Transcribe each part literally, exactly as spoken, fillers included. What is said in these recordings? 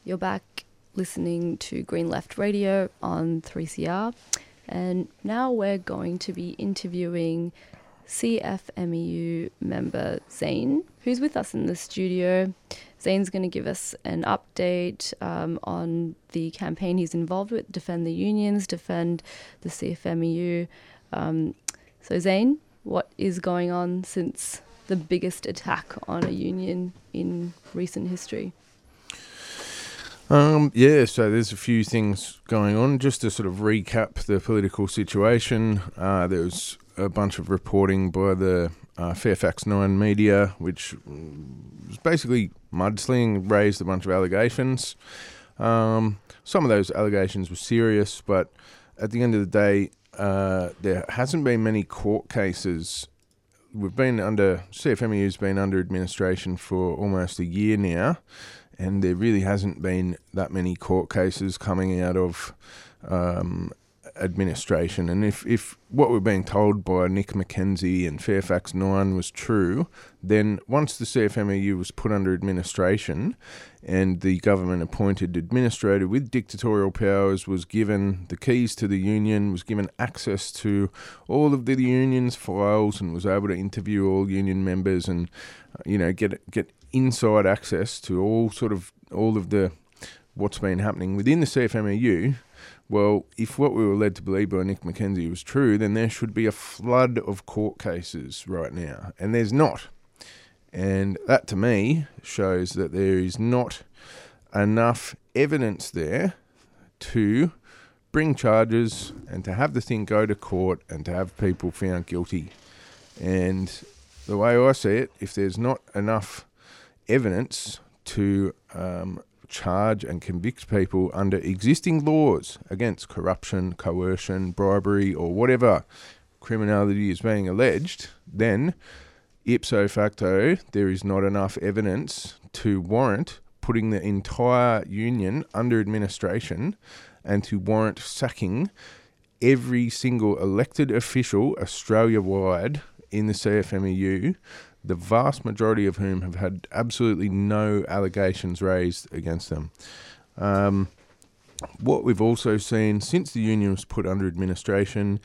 You're back listening to Green Left Radio on three C R, and now we're going to be interviewing C F M E U member Zane, who's with us in the studio. Zane's going to give us an update um, on the campaign he's involved with, Defend the Unions, Defend the C F M E U. Um, so Zane, what is going on since the biggest attack on a union in recent history? Um, yeah, so there's a few things going on. Just to sort of recap the political situation, uh, there was a bunch of reporting by the uh, Fairfax nine media, which was basically mudslinging, raised a bunch of allegations. Um, some of those allegations were serious, but at the end of the day, uh, there hasn't been many court cases. We've been under, C F M E U's been under administration for almost a year now, and there really hasn't been that many court cases coming out of um, administration. And if, if what we're being told by Nick McKenzie and Fairfax nine was true, then once the C F M E U was put under administration and the government appointed administrator with dictatorial powers was given the keys to the union, was given access to all of the union's files and was able to interview all union members and, you know, get get inside access to all sort of all of the what's been happening within the C F M E U, well, if what we were led to believe by Nick McKenzie was true, then there should be a flood of court cases right now, and there's not. And that, to me, shows that there is not enough evidence there to bring charges and to have the thing go to court and to have people found guilty. And the way I see it, if there's not enough evidence to um, charge and convict people under existing laws against corruption, coercion, bribery, or whatever criminality is being alleged, then ipso facto there is not enough evidence to warrant putting the entire union under administration and to warrant sacking every single elected official Australia-wide in the C F M E U, the vast majority of whom have had absolutely no allegations raised against them. Um, what we've also seen since the union was put under administration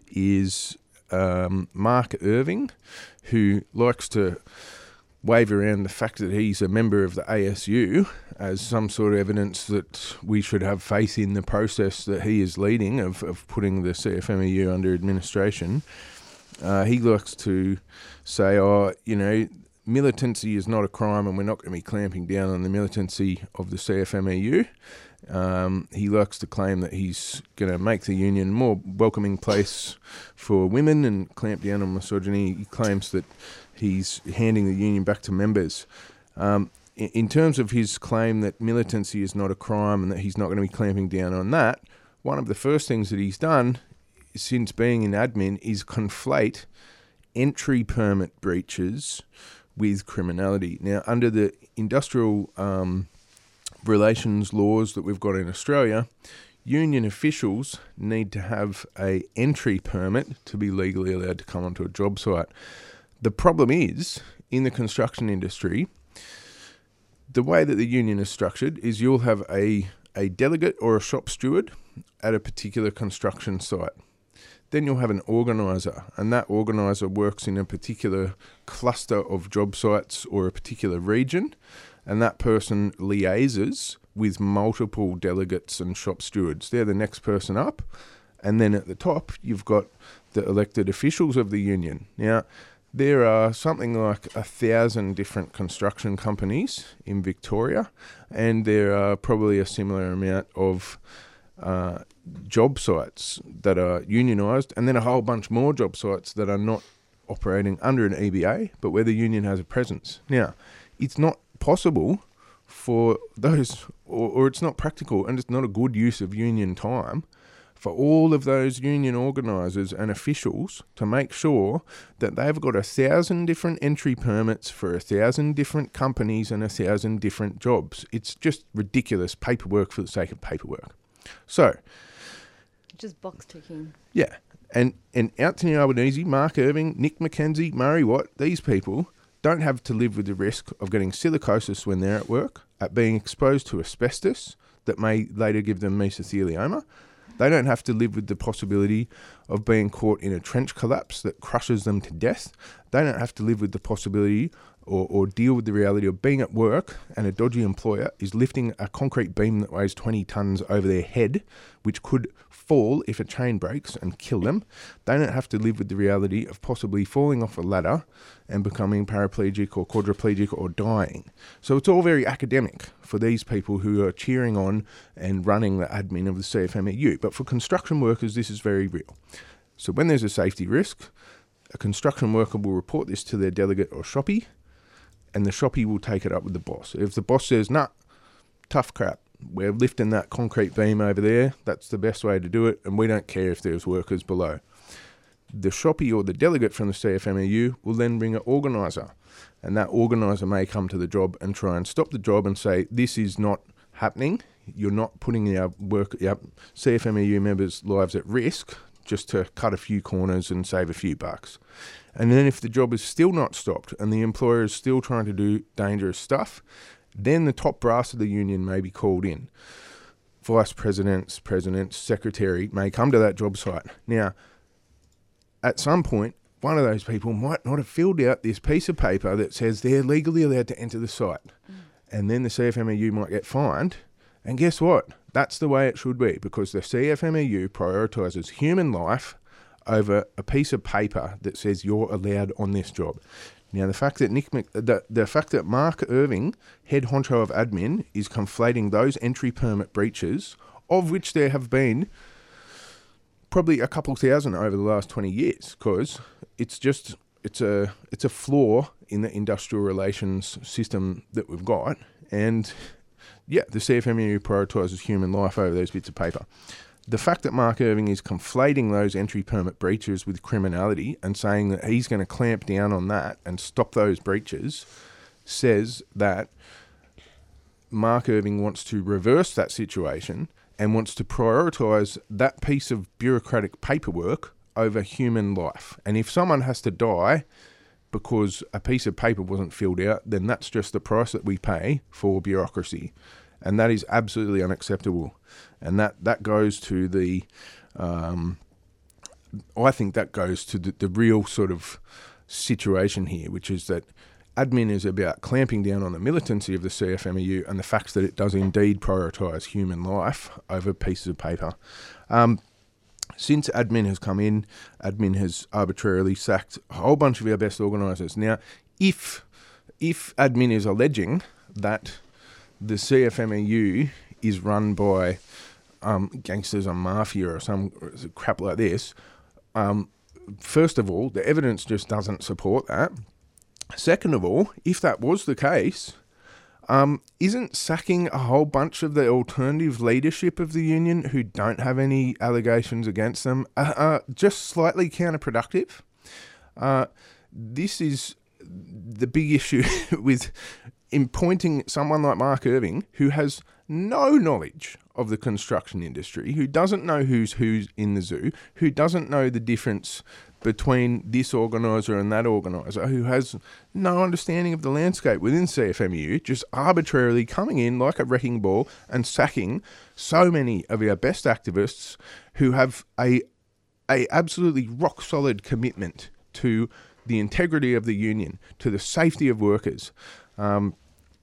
is um, Mark Irving, who likes to wave around the fact that he's a member of the A S U as some sort of evidence that we should have faith in the process that he is leading of, of putting the C F M E U under administration. Uh, he likes to say, oh, you know, militancy is not a crime and we're not going to be clamping down on the militancy of the C F M E U. Um, he likes to claim that he's going to make the union a more welcoming place for women and clamp down on misogyny. He claims that he's handing the union back to members. Um, in, in terms of his claim that militancy is not a crime and that he's not going to be clamping down on that, one of the first things that he's done since being in admin is conflate entry permit breaches with criminality. Now, under the industrial um, relations laws that we've got in Australia, union officials need to have a entry permit to be legally allowed to come onto a job site. The problem is, in the construction industry, the way that the union is structured is you'll have a, a delegate or a shop steward at a particular construction site. Then you'll have an organiser, and that organiser works in a particular cluster of job sites or a particular region, and that person liaises with multiple delegates and shop stewards. They're the next person up, and then at the top you've got the elected officials of the union. Now, there are something like a thousand different construction companies in Victoria, and there are probably a similar amount of uh, job sites that are unionised, and then a whole bunch more job sites that are not operating under an E B A, but where the union has a presence. Now, it's not possible for those, or, or it's not practical, and it's not a good use of union time for all of those union organisers and officials to make sure that they've got a thousand different entry permits for a thousand different companies and a thousand different jobs. It's just ridiculous paperwork for the sake of paperwork. So, just box ticking. Yeah, and and Anthony Albanese, Mark Irving, Nick McKenzie, Murray Watt, these people, don't have to live with the risk of getting silicosis when they're at work, at being exposed to asbestos that may later give them mesothelioma. They don't have to live with the possibility of being caught in a trench collapse that crushes them to death. They don't have to live with the possibility or, or deal with the reality of being at work and a dodgy employer is lifting a concrete beam that weighs twenty tonnes over their head, which could fall if a chain breaks and kill them. They don't have to live with the reality of possibly falling off a ladder and becoming paraplegic or quadriplegic or dying. So it's all very academic for these people who are cheering on and running the admin of the C F M E U. But for construction workers, this is very real. So when there's a safety risk, a construction worker will report this to their delegate or shoppie, and the shoppie will take it up with the boss. If the boss says, nah, tough crap, we're lifting that concrete beam over there, that's the best way to do it, and we don't care if there's workers below. The shoppie or the delegate from the C F M E U will then bring an organiser, and that organiser may come to the job and try and stop the job and say, this is not happening, you're not putting our work, our C F M E U members' lives at risk just to cut a few corners and save a few bucks. And then if the job is still not stopped and the employer is still trying to do dangerous stuff, then the top brass of the union may be called in. Vice presidents, presidents, secretary may come to that job site. Now, at some point, one of those people might not have filled out this piece of paper that says they're legally allowed to enter the site. Mm. And then the C F M E U might get fined. And guess what? That's the way it should be, because the C F M E U prioritises human life over a piece of paper that says you're allowed on this job. Now, the fact that Nick, Mc, the, the fact that Mark Irving, head honcho of admin, is conflating those entry permit breaches, of which there have been probably a couple thousand over the last twenty years, because it's just it's a it's a flaw in the industrial relations system that we've got, and yeah, the C F M E U prioritises human life over those bits of paper. The fact that Mark Irving is conflating those entry permit breaches with criminality and saying that he's going to clamp down on that and stop those breaches says that Mark Irving wants to reverse that situation and wants to prioritise that piece of bureaucratic paperwork over human life. And if someone has to die because a piece of paper wasn't filled out, then that's just the price that we pay for bureaucracy. And that is absolutely unacceptable. And that, that goes to the, um, I think that goes to the, the real sort of situation here, which is that admin is about clamping down on the militancy of the C F M E U and the fact that it does indeed prioritise human life over pieces of paper. Um, since admin has come in, admin has arbitrarily sacked a whole bunch of our best organisers. Now, if if admin is alleging that the C F M E U is run by um, gangsters or mafia or some crap like this, um, first of all, the evidence just doesn't support that. Second of all, if that was the case, um, isn't sacking a whole bunch of the alternative leadership of the union who don't have any allegations against them uh, uh, just slightly counterproductive? Uh, this is the big issue with in pointing someone like Mark Irving, who has no knowledge of the construction industry, who doesn't know who's who's in the zoo, who doesn't know the difference between this organiser and that organiser, who has no understanding of the landscape within C F M E U, just arbitrarily coming in like a wrecking ball and sacking so many of our best activists who have a a absolutely rock solid commitment to the integrity of the union, to the safety of workers. Um,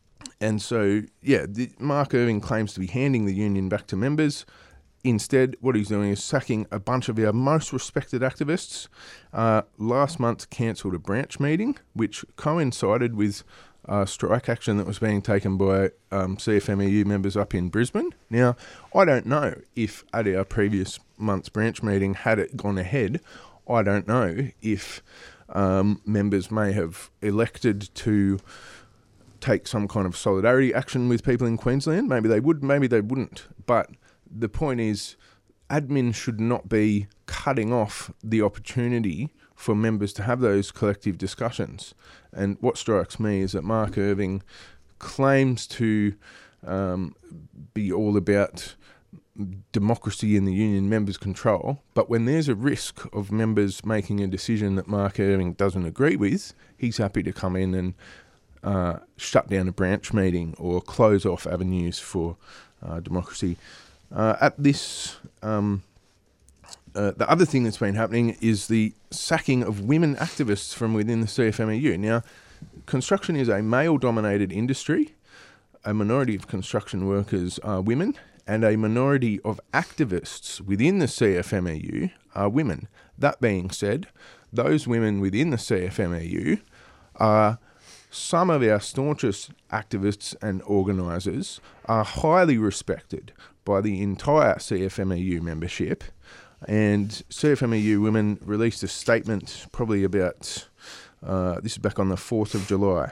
and so, yeah, the, Mark Irving claims to be handing the union back to members. Instead, what he's doing is sacking a bunch of our most respected activists. Uh, last month cancelled a branch meeting, which coincided with uh, strike action that was being taken by um, C F M E U members up in Brisbane. Now, I don't know if at our previous month's branch meeting, had it gone ahead, I don't know if um, members may have elected to take some kind of solidarity action with people in Queensland. Maybe they would, maybe they wouldn't. But the point is, admin should not be cutting off the opportunity for members to have those collective discussions. And what strikes me is that Mark Irving claims to um, be all about democracy in the union members control, but when there's a risk of members making a decision that Mark Irving doesn't agree with, he's happy to come in and uh, shut down a branch meeting or close off avenues for uh, democracy. Uh, at this, um, uh, the other thing that's been happening is the sacking of women activists from within the C F M E U. Now, construction is a male-dominated industry. A minority of construction workers are women, and a minority of activists within the C F M E U are women. That being said, those women within the C F M E U are some of our staunchest activists and organisers, are highly respected by the entire C F M E U membership. And C F M E U women released a statement probably about, uh, this is back on the fourth of July.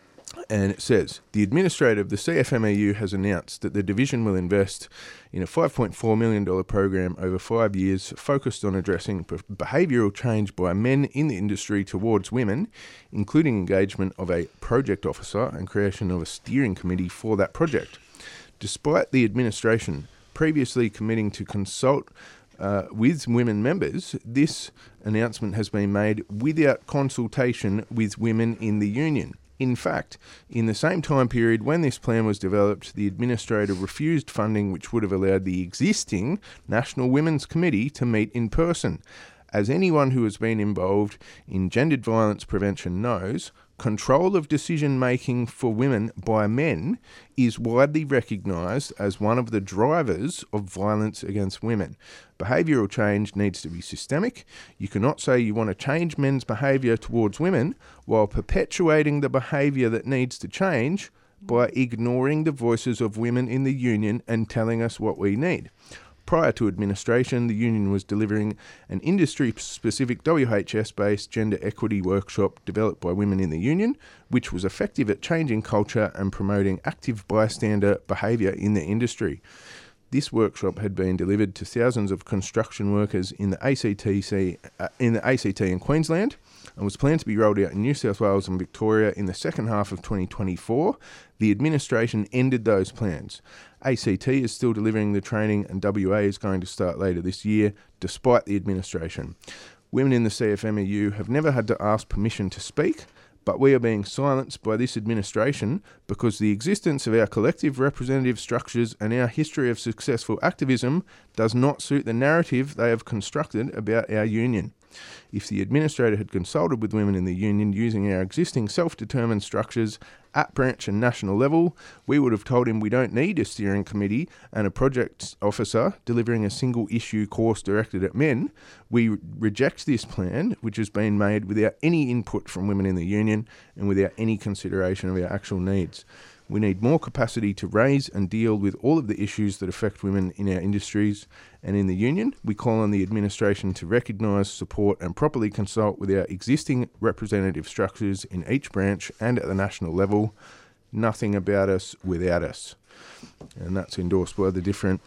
And it says, the administrator of the C F M E U has announced that the division will invest in a five point four million dollars program over five years focused on addressing behavioural change by men in the industry towards women, including engagement of a project officer and creation of a steering committee for that project. Despite the administration previously committing to consult uh, with women members, this announcement has been made without consultation with women in the union. In fact, in the same time period when this plan was developed, the administrator refused funding which would have allowed the existing National Women's Committee to meet in person. As anyone who has been involved in gendered violence prevention knows, control of decision-making for women by men is widely recognised as one of the drivers of violence against women. Behavioural change needs to be systemic. You cannot say you want to change men's behaviour towards women while perpetuating the behaviour that needs to change by ignoring the voices of women in the union and telling us what we need. Prior to administration, the union was delivering an industry-specific W H S-based gender equity workshop developed by women in the union, which was effective at changing culture and promoting active bystander behaviour in the industry. This workshop had been delivered to thousands of construction workers in the A C T C, uh, in the A C T and Queensland, and was planned to be rolled out in New South Wales and Victoria in the second half of twenty twenty-four. The administration ended those plans. A C T is still delivering the training, and W A is going to start later this year, despite the administration. Women in the C F M E U have never had to ask permission to speak, but we are being silenced by this administration because the existence of our collective representative structures and our history of successful activism does not suit the narrative they have constructed about our union. If the administrator had consulted with women in the union using our existing self-determined structures at branch and national level, we would have told him we don't need a steering committee and a project officer delivering a single issue course directed at men. We reject this plan, which has been made without any input from women in the union and without any consideration of our actual needs. We need more capacity to raise and deal with all of the issues that affect women in our industries and in the union. We call on the administration to recognise, support and properly consult with our existing representative structures in each branch and at the national level. Nothing about us without us. And that's endorsed by the different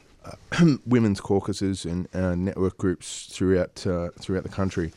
uh, women's caucuses and uh, network groups throughout uh, throughout the country.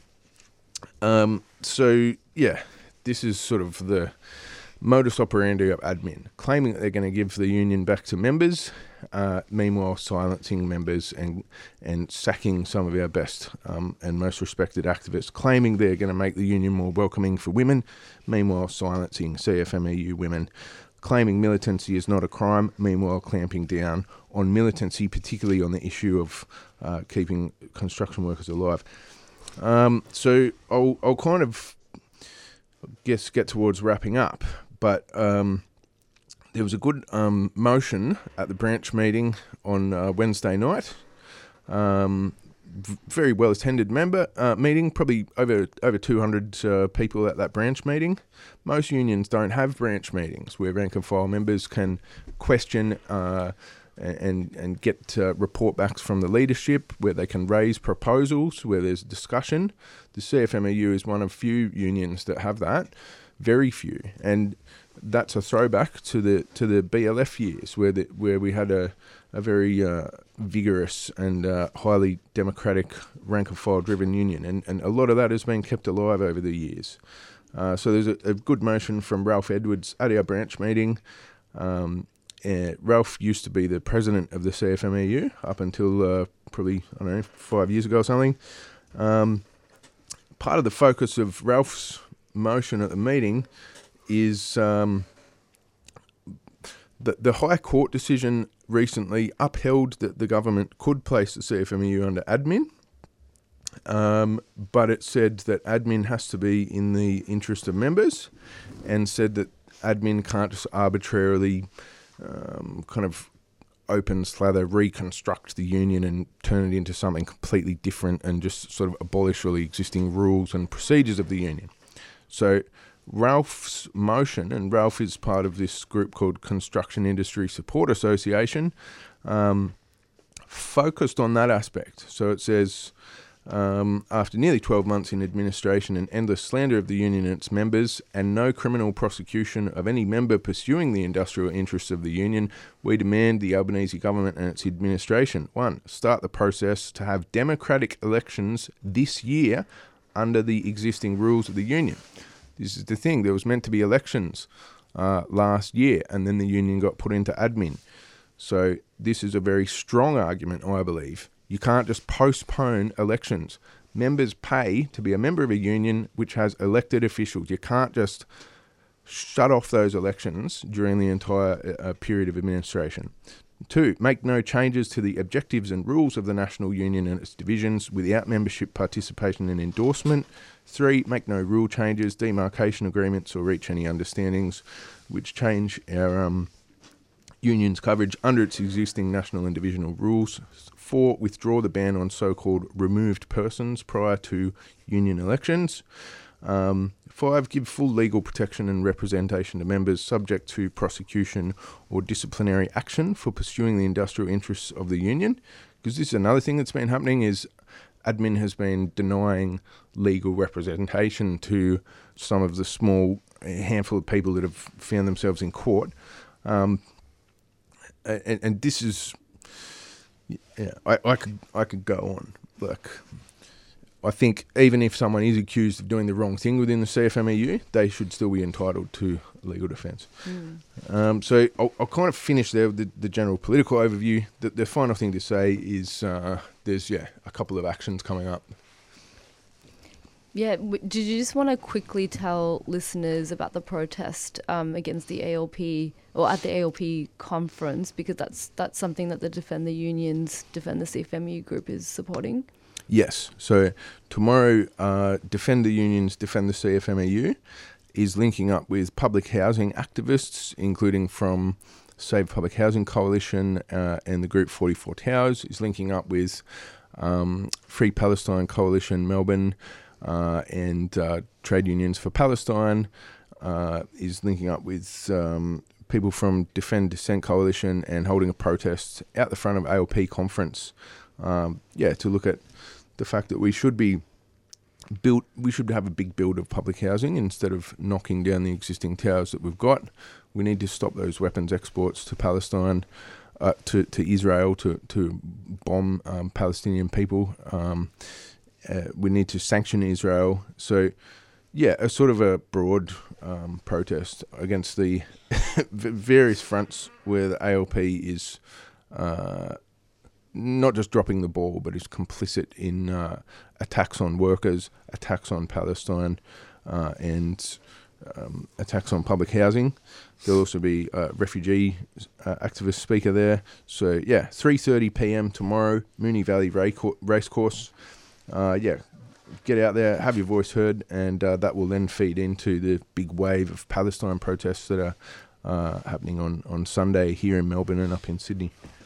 Um, so, yeah, this is sort of the modus operandi of admin, claiming that they're going to give the union back to members, uh, meanwhile silencing members and and sacking some of our best um, and most respected activists, claiming they're going to make the union more welcoming for women, meanwhile silencing C F M E U women, claiming militancy is not a crime, meanwhile clamping down on militancy, particularly on the issue of uh, keeping construction workers alive. Um, so I'll, I'll kind of, I guess, get towards wrapping up. But um, there was a good um, motion at the branch meeting on uh, Wednesday night. Um, v- very well attended member uh, meeting, probably over over two hundred uh, people at that branch meeting. Most unions don't have branch meetings where rank and file members can question uh, and and get uh, report backs from the leadership, where they can raise proposals, where there's discussion. The C F M E U is one of few unions that have that. Very few, and that's a throwback to the to the B L F years, where the, where we had a a very uh, vigorous and uh, highly democratic rank and file driven union, and and a lot of that has been kept alive over the years. Uh, so there's a, a good motion from Ralph Edwards at our branch meeting, um, uh, Ralph used to be the president of the C F M E U up until uh, probably, I don't know, five years ago or something. Um, part of the focus of Ralph's motion at the meeting is um, the, the High Court decision recently upheld that the government could place the C F M E U under admin, um, but it said that admin has to be in the interest of members, and said that admin can't just arbitrarily um, kind of open slather, reconstruct the union and turn it into something completely different and just sort of abolish all the existing rules and procedures of the union. So Ralph's motion, and Ralph is part of this group called Construction Industry Support Association, um, focused on that aspect. So it says, um, after nearly twelve months in administration and endless slander of the union and its members, and no criminal prosecution of any member pursuing the industrial interests of the union, we demand the Albanese government and its administration, one, start the process to have democratic elections this year under the existing rules of the union. This is the thing, there was meant to be elections uh, last year, and then the union got put into admin. So this is a very strong argument, I believe. You can't just postpone elections. Members pay to be a member of a union which has elected officials. You can't just shut off those elections during the entire uh, period of administration. Two, make no changes to the objectives and rules of the National Union and its divisions without membership participation and endorsement. Three, make no rule changes, demarcation agreements, or reach any understandings which change our um, union's coverage under its existing national and divisional rules. Four, withdraw the ban on so-called removed persons prior to union elections. Um, five, give full legal protection and representation to members subject to prosecution or disciplinary action for pursuing the industrial interests of the union. Because this is another thing that's been happening, is admin has been denying legal representation to some of the small handful of people that have found themselves in court. Um, and, and this is, yeah, I, I could I could go on. Like, I think even if someone is accused of doing the wrong thing within the C F M E U, they should still be entitled to legal defence. Mm. Um, so I'll, I'll kind of finish there with the, the general political overview. The, the final thing to say is uh, there's yeah a couple of actions coming up. Yeah, w- did you just want to quickly tell listeners about the protest um, against the A L P, or at the A L P conference, because that's that's something that the Defend the Unions, Defend the C F M E U group is supporting? Yes. So tomorrow, uh, Defend the Unions, Defend the C F M E U is linking up with public housing activists, including from Save Public Housing Coalition uh, and the group forty-four Towers, is linking up with um, Free Palestine Coalition Melbourne, Uh, and uh, Trade Unions for Palestine, uh, is linking up with um, people from Defend Dissent Coalition and holding a protest out the front of A L P conference. Um, yeah, to look at the fact that we should be built, we should have a big build of public housing instead of knocking down the existing towers that we've got. We need to stop those weapons exports to Palestine, uh, to to Israel, to to bomb um, Palestinian people. Um, Uh, we need to sanction Israel. So, yeah, a sort of a broad um, protest against the various fronts where the A L P is uh, not just dropping the ball, but is complicit in uh, attacks on workers, attacks on Palestine, uh, and um, attacks on public housing. There'll also be a refugee uh, activist speaker there. So, yeah, three thirty p.m. tomorrow, Moonee Valley Racecourse. Uh, yeah, get out there, have your voice heard, and uh, that will then feed into the big wave of Palestine protests that are uh, happening on, on Sunday here in Melbourne and up in Sydney.